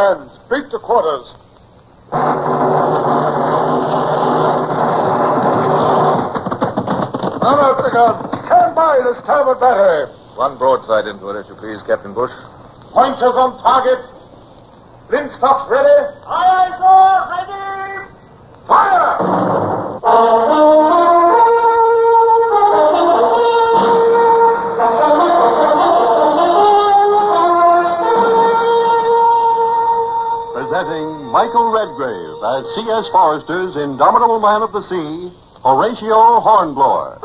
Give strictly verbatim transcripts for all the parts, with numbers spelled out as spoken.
hands. Beat to quarters. Unload the guns. Stand by the starboard battery. One broadside into it, if you please, Captain Bush. Pointers on target. Linstocks ready? Aye, aye, sir. Ready. Fire! Presenting Michael Redgrave as C S Forrester's Indomitable Man of the Sea, Horatio Hornblower.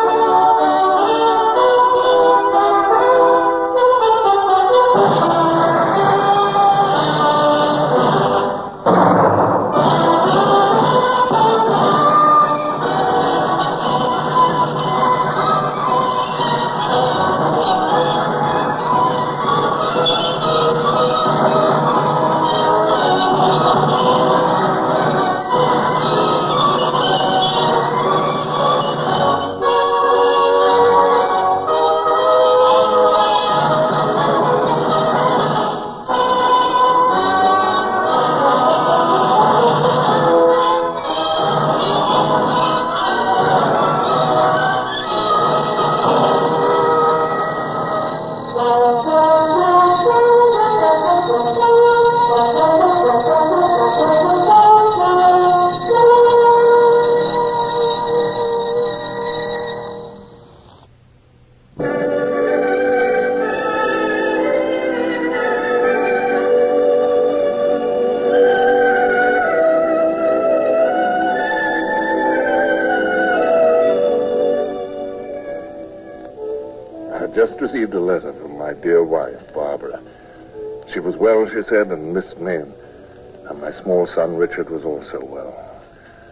Just received a letter from my dear wife, Barbara. She was well, she said, and missed me, and, and my small son, Richard, was also well.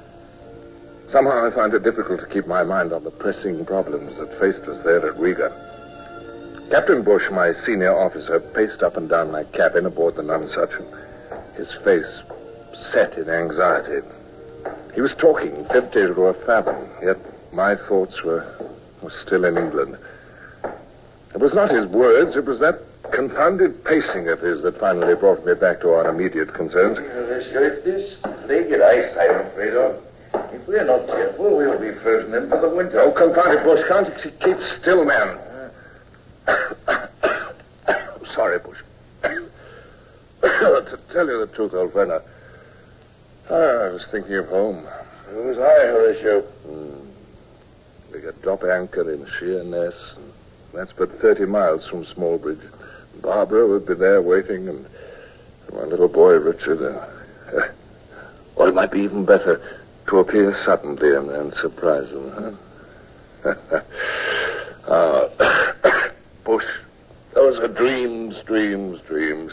Somehow I find it difficult to keep my mind on the pressing problems that faced us there at Riga. Captain Bush, my senior officer, paced up and down my cabin aboard the Nonsuch, and his face set in anxiety. He was talking empty to a fathom, yet my thoughts were, were still in England. It was not his words, it was that confounded pacing of his that finally brought me back to our immediate concerns. It's this naked ice I'm afraid of. If we're not careful, we'll be frozen in for the winter. Oh, confound it, Bush. Can't you keep still, man? Sorry, Bush. To tell you the truth, old friend, I, I was thinking of home. So was I, Horatio. Hmm. We could drop anchor in Sheerness, and that's but thirty miles from Smallbridge. Barbara would be there waiting, and my little boy, Richard. Uh, uh, or it might be even better to appear suddenly and, and surprise them, huh? uh, Bush, those are dreams, dreams, dreams.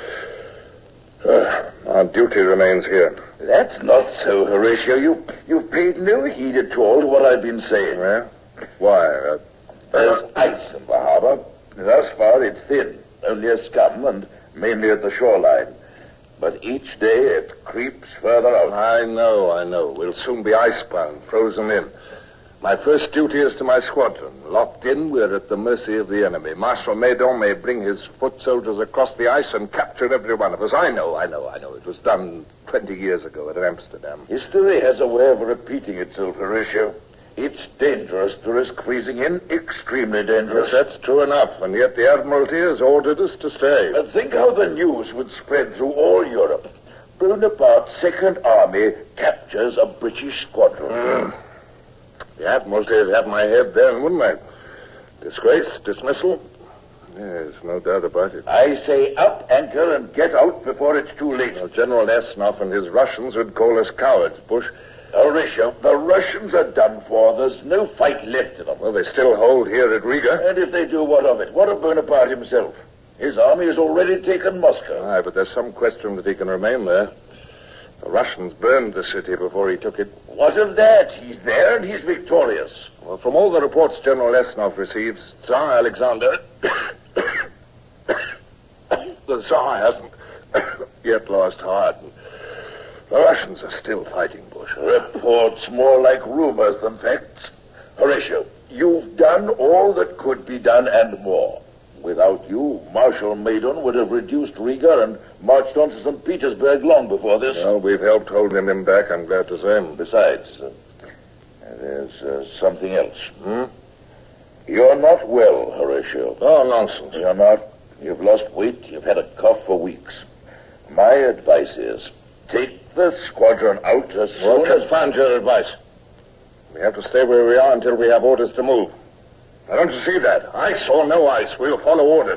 Uh, our duty remains here. That's not so, Horatio. You, you've paid no heed at all to what I've been saying. Yeah? Why? Uh, There's ice in the harbor. Thus far, it's thin, only a scum, and mainly at the shoreline. But each day it creeps further out. I know, I know. We'll soon be icebound, frozen in. My first duty is to my squadron. Locked in, we're at the mercy of the enemy. Marshal Maydon may bring his foot soldiers across the ice and capture every one of us. I know, I know, I know. It was done twenty years ago at Amsterdam. History has a way of repeating itself, Horatio. It's dangerous to risk freezing in, extremely dangerous. Yes, that's true enough, and yet the Admiralty has ordered us to stay. But think how the news would spread through all Europe. Bonaparte's Second Army captures a British squadron. Mm. The Admiralty would have my head then, wouldn't they? Disgrace, dismissal? Yes, no doubt about it. I say up anchor and get out before it's too late. Well, General Esnov and his Russians would call us cowards, Bush. Horatio, the Russians are done for. There's no fight left in them. Well, they still hold here at Riga. And if they do, what of it? What of Bonaparte himself? His army has already taken Moscow. Aye, but there's some question that he can remain there. The Russians burned the city before he took it. What of that? He's there and he's victorious. Well, from all the reports General Esnov receives, Tsar Alexander... the Tsar hasn't yet lost heart. The Russians are still fighting, Bush. Reports more like rumors than facts. Horatio, you've done all that could be done and more. Without you, Marshal Maydon would have reduced Riga and marched on to Saint Petersburg long before this. Well, we've helped holding him back, I'm glad to say. Besides, uh, there's uh, something else. Hmm? You're not well, Horatio. Oh, nonsense. You're not. You've lost weight. You've had a cough for weeks. My advice is, take the squadron out as soon What as... find your advice? We have to stay where we are until we have orders to move. Now, don't you see that? Ice or no ice, we'll follow orders.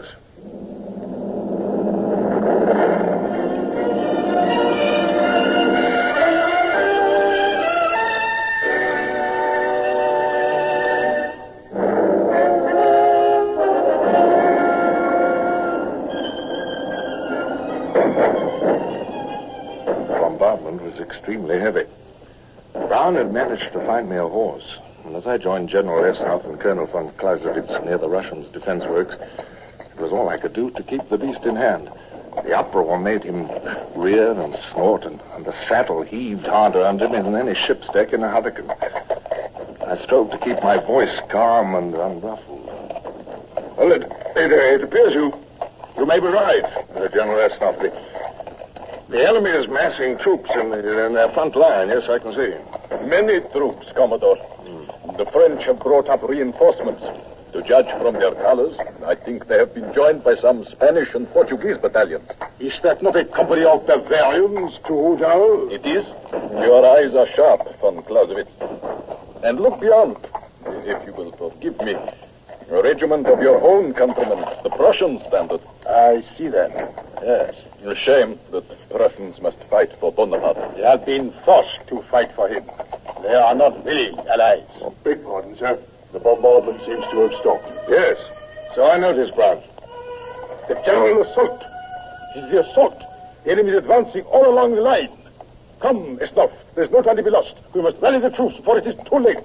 The bombardment was extremely heavy. Brown had managed to find me a horse. And as I joined General Esnov and Colonel von Clausewitz near the Russians' defense works, it was all I could do to keep the beast in hand. The uproar made him rear and snort, and, and the saddle heaved harder under me than any ship's deck in a hurricane. I strove to keep my voice calm and unruffled. Well, it, it, it appears you you may be right, uh, General Esnov. The, the enemy is massing troops in, the, in their front line. Yes, I can see. Many troops, Commodore. The French have brought up reinforcements. To judge from their colors, I think they have been joined by some Spanish and Portuguese battalions. Is that not a company of Bavarians, Trudeau? It is. Your eyes are sharp, von Clausewitz. And look beyond, if you will forgive me. A regiment of your own countrymen, the Prussians, standard. I see that. Yes. A shame that Prussians must fight for Bonaparte. They have been forced to fight for him. They are not willing allies. Oh, beg pardon, sir. The bombardment seems to have stopped. Yes, so I noticed, Brown. The general assault. It is the assault. The enemy is advancing all along the line. Come, Esnov. There's no time to be lost. We must rally the troops before it is too late.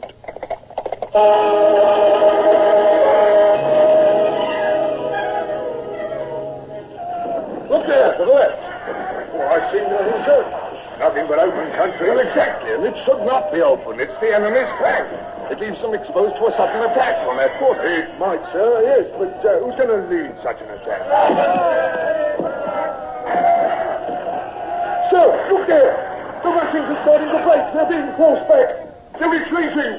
Look there, to the left. Oh, I see nothing, sir. Nothing but open country. Well, exactly, and it should not be open. It's the enemy's flank. It leaves them exposed to a sudden attack from that quarter. It might, sir, yes, but uh, who's going to lead such an attack? Sir, look there. The Russians are starting to break. They're being forced back. They're retreating.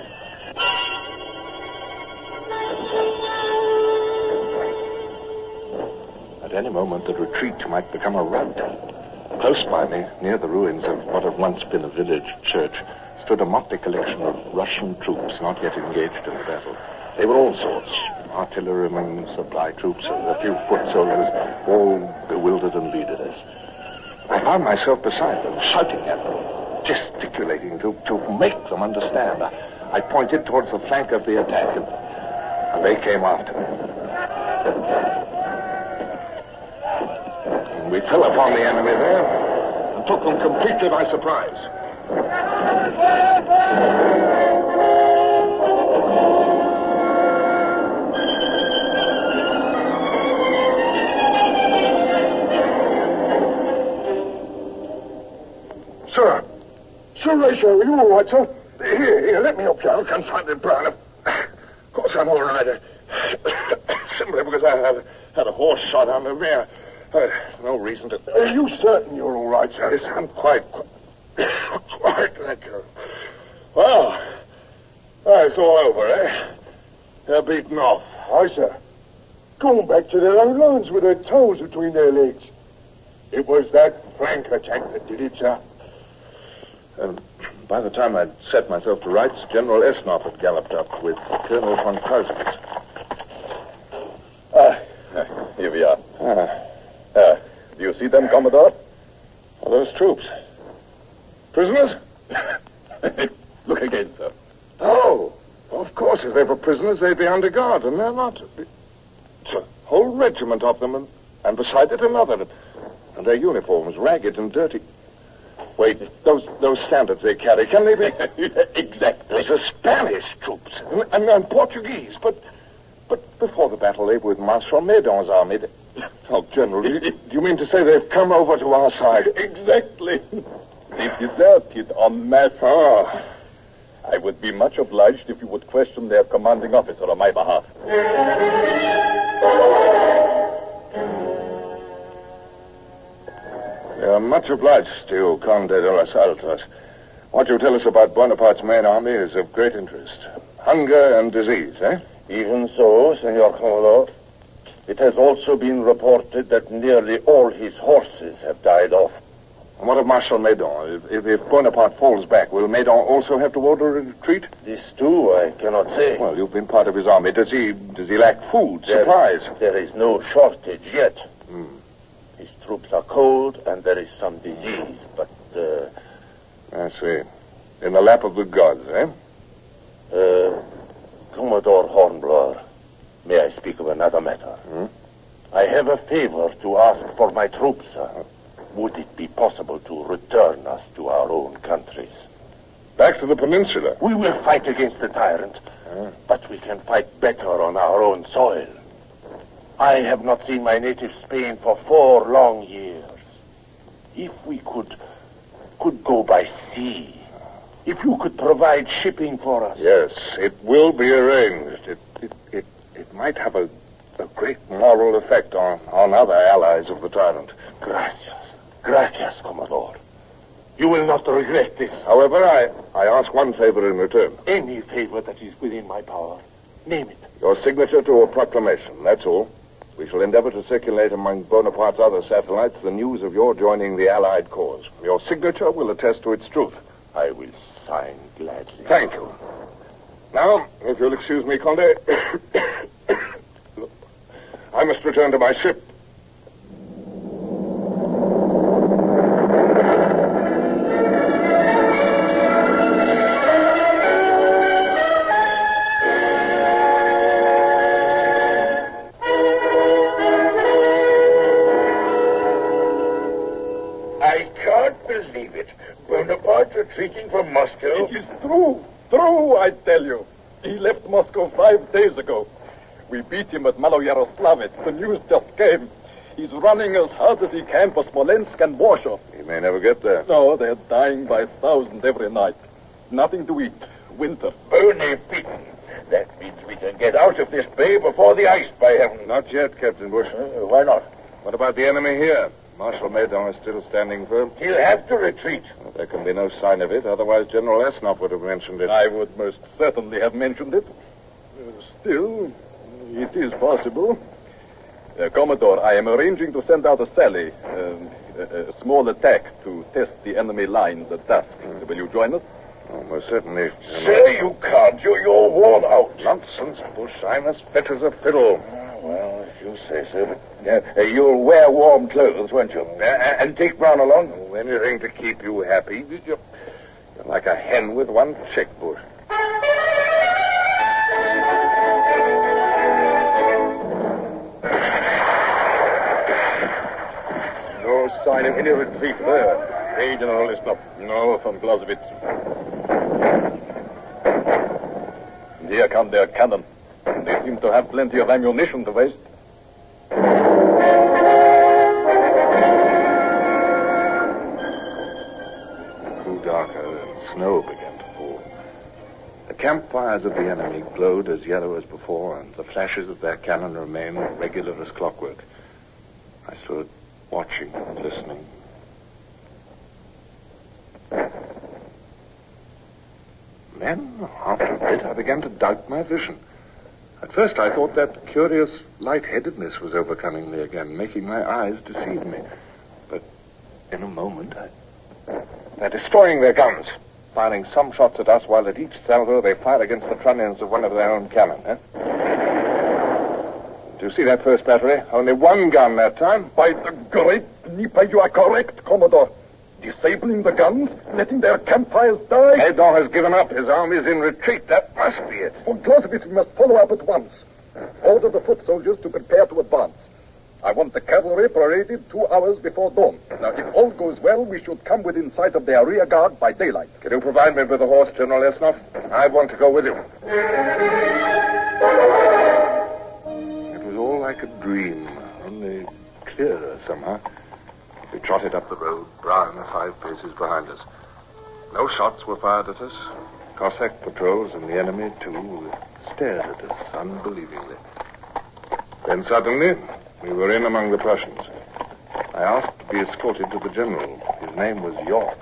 At any moment, the retreat might become a rout. Close by me, near the ruins of what had once been a village church, stood a motley collection of Russian troops not yet engaged in the battle. They were all sorts, artillerymen, supply troops, and a few foot soldiers, all bewildered and leaderless. I found myself beside them, shouting at them, gesticulating to, to make them understand. I, I pointed towards the flank of the attack, and, and they came after me. And we fell upon the enemy there and took them completely by surprise. Sir. Sir Horatio, are you all right, sir? Here, here, let me help you. Oh, confounded Brown. Of course I'm all right. Simply because I have had a horse shot under me. Uh, no reason to... Are you certain you're all right, sir? Yes, I'm quite... quite, thank you. Well, it's all over, eh? They're beaten off. Aye, sir. Gone back to their own lines with their tails between their legs. It was that flank attack that did it, sir. And by the time I'd set myself to rights, General Esnov had galloped up with Colonel von Clausewitz. Ah, uh, here we are. Ah. Uh, do you see them, Commodore? Are those troops? Prisoners? Look again, sir. Oh, of course, if they were prisoners, they'd be under guard, and they're not. It's a whole regiment of them, and, and beside it another. And their uniforms ragged and dirty. Wait, those those standards they carry, can they be? Exactly. Those are Spanish troops and, and, and Portuguese, but but before the battle they were with Marshal Medon's army. They... Oh, General, do you, do you mean to say they've come over to our side? Exactly. They deserted en masse. Ah. I would be much obliged if you would question their commanding officer on my behalf. We are much obliged to you, Conde de los Altos. What you tell us about Bonaparte's main army is of great interest. Hunger and disease, eh? Even so, Senor Commodore. It has also been reported that nearly all his horses have died off. And what of Marshal Meudon? If, if Bonaparte falls back, will Meudon also have to order a retreat? This, too, I cannot say. Well, you've been part of his army. Does he does he lack food, There- supplies? There is no shortage yet. Hmm. His troops are cold, and there is some disease, but, uh... I see. In the lap of the gods, eh? Uh, Commodore Hornblower, may I speak of another matter? Hmm? I have a favor to ask for my troops, sir. Would it be possible to return us to our own countries? Back to the peninsula. We will fight against the tyrant, Ah. but we can fight better on our own soil. I have not seen my native Spain for four long years. If we could, could go by sea, if you could provide shipping for us. Yes, it will be arranged. It it it, it might have a, a great moral effect on, on other allies of the tyrant. Gracias. Gracias, Commodore. You will not regret this. However, I, I ask one favor in return. Any favor that is within my power. Name it. Your signature to a proclamation, that's all. We shall endeavor to circulate among Bonaparte's other satellites the news of your joining the Allied cause. Your signature will attest to its truth. I will sign gladly. Thank you. Now, if you'll excuse me, Conde, I must return to my ship. I can't believe it. Bonaparte retreating from Moscow. It is true. True, I tell you. He left Moscow five days ago. We beat him at Maloyaroslavets. The news just came. He's running as hard as he can for Smolensk and Warsaw. He may never get there. No, they're dying by thousands every night. Nothing to eat. Winter. Only beaten. That means we can get out of this bay before the ice, by heaven. Not yet, Captain Bush. Uh, why not? What about the enemy here? Marshal Meudon is still standing firm. He'll have to retreat. Well, there can be no sign of it, otherwise General Esnop would have mentioned it. I would most certainly have mentioned it. Uh, still, it is possible. Uh, Commodore, I am arranging to send out a sally, um, a, a small attack to test the enemy lines at dusk. Hmm. Will you join us? Oh, most certainly. Sir, you can't. You're, you're worn out. Nonsense, Bush. I'm as fit as a fiddle. Ah, well, if you say so, but uh, uh, you'll wear warm clothes, won't you? Uh, and take Brown along? Oh, anything to keep you happy. You're, you're like a hen with one chick, Bush. No sign of any retreat there. Hey, General Esnop. No, from Clausewitz. And here come their cannon. They seem to have plenty of ammunition to waste. It grew darker and snow began to fall. The campfires of the enemy glowed as yellow as before, and the flashes of their cannon remained regular as clockwork. I stood watching and listening. Then, after a bit, I began to doubt my vision. At first, I thought that curious lightheadedness was overcoming me again, making my eyes deceive me. But in a moment, I... They're destroying their guns, firing some shots at us, while at each salvo they fire against the trunnions of one of their own cannon. Eh? Do you see that first battery? Only one gun that time. By the great Dnieper, you are correct, Commodore. Disabling the guns, letting their campfires die. Meudon has given up. His army's in retreat. That must be it. Von Clausewitz, we must follow up at once. Order the foot soldiers to prepare to advance. I want the cavalry paraded two hours before dawn. Now, if all goes well, we should come within sight of their rear guard by daylight. Can you provide me with a horse, General Esnop? I want to go with you. It was all like a dream, only clearer somehow. We trotted up the road, Brown five paces behind us. No shots were fired at us. Cossack patrols and the enemy, too, stared at us unbelievingly. Then suddenly, we were in among the Prussians. I asked be escorted to the general. His name was York.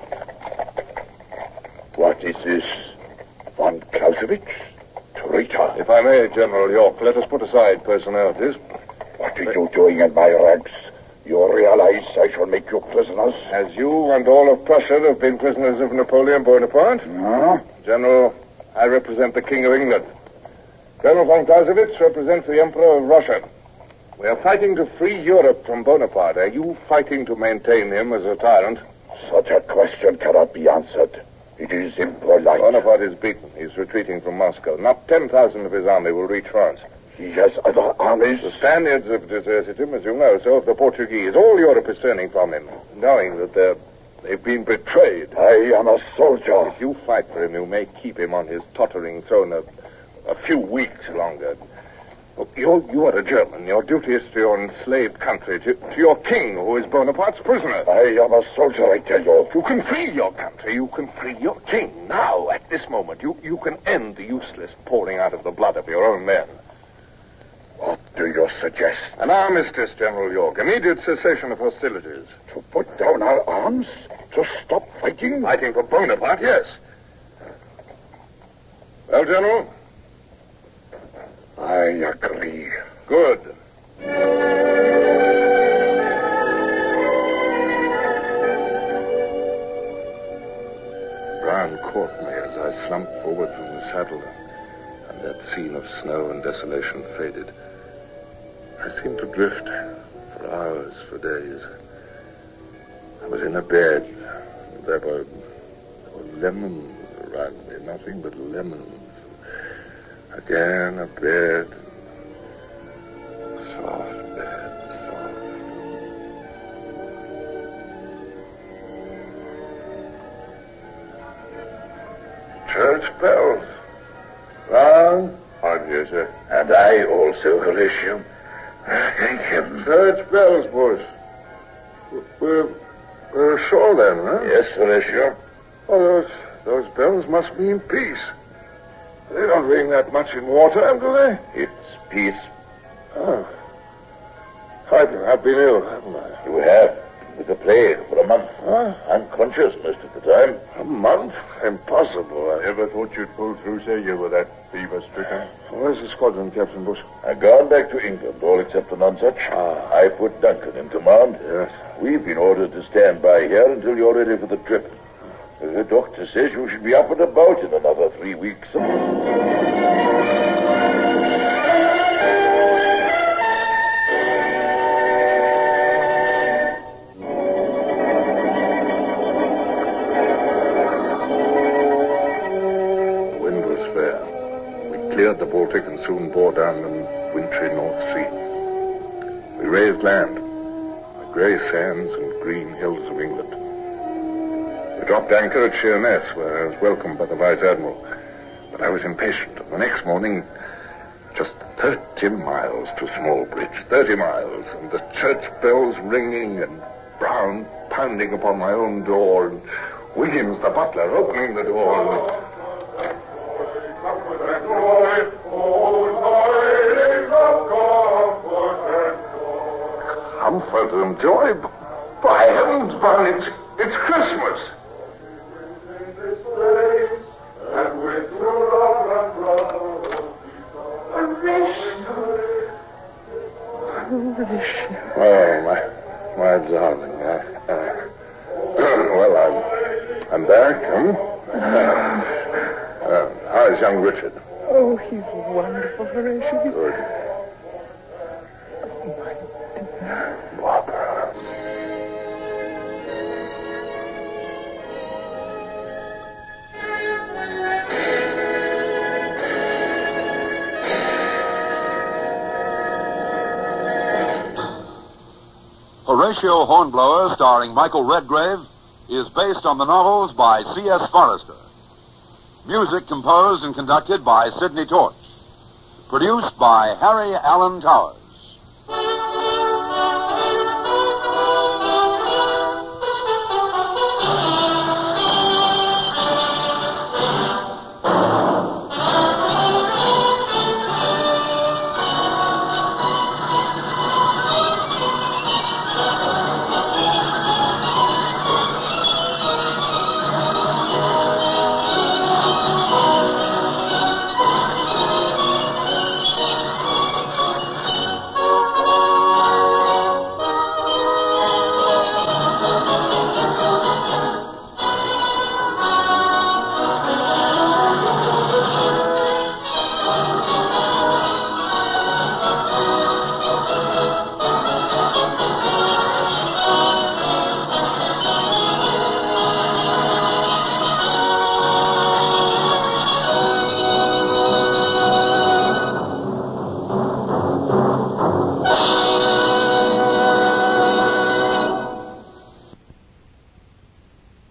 What is this? Von Clausewitz? Traitor. If I may, General York, let us put aside personalities. What are you doing in my ranks? You realize I shall make you prisoners? As you and all of Prussia have been prisoners of Napoleon Bonaparte? No. General, I represent the King of England. Colonel von Clausewitz represents the Emperor of Russia. We are fighting to free Europe from Bonaparte. Are you fighting to maintain him as a tyrant? Such a question cannot be answered. It is impolite. Bonaparte is beaten. He's retreating from Moscow. Not ten thousand of his army will reach France. He has other armies. The Spaniards have deserted him, as you know, so have the Portuguese. All Europe is turning from him, knowing that they're, they've been betrayed. I am a soldier. If you fight for him, you may keep him on his tottering throne a, a few weeks longer. Look, you're, you are a German. Your duty is to your enslaved country, to, to your king, who is Bonaparte's prisoner. I am a soldier, I tell you. You can free your country. You can free your king. Now, at this moment, you, you can end the useless pouring out of the blood of your own men. What do you suggest? An armistice, General York. Immediate cessation of hostilities. To put down our arms? To stop fighting? Fighting for Bonaparte, yes. Well, General? I agree. Good. Brown caught me as I slumped forward from the saddle, and that scene of snow and desolation faded. I seemed to drift for hours, for days. I was in a bed. There were, there were lemons around me, nothing but lemons. Again, a bed. Soft bed, soft. Church bells. Long? On you, sir. And I also, Horatio. Thank heaven. Church bells, boys. We're, we're ashore then, huh? Yes, Horatio. Oh, those, those bells must mean peace. They don't ring that much in wartime, do they? It's peace. Oh. I've, I've been ill, haven't I? You have. With the plague for a month. Huh? Unconscious most of the time. A month? Impossible. I... Never thought you'd pull through, sir. You were that fever-stricken. Where's the squadron, Captain Bush? I've gone back to England, all except the Nonsuch. Ah. I put Duncan in command. Yes. We've been ordered to stand by here until you're ready for the trip. The doctor says you should be up and about in another three weeks. Cleared the Baltic and soon bore down the wintry North Sea. We raised land, the grey sands and green hills of England. We dropped anchor at Sheerness, where I was welcomed by the Vice Admiral. But I was impatient, and the next morning, just thirty miles to Smallbridge, thirty miles, and the church bells ringing and Brown pounding upon my own door, and Williams, the butler, opening the door, and... Comfort and joy. By heavens, Brown, it's, it's Christmas. Oh, my, my darling. Uh, uh, well, I'm, I'm back, huh? Uh, uh, how's young Richard? Oh, he's wonderful, Horatio. He's... Good. Oh, my dear. Barbara. Horatio Hornblower, starring Michael Redgrave, is based on the novels by C S Forrester. Music composed and conducted by Sidney Torch. Produced by Harry Allen Towers.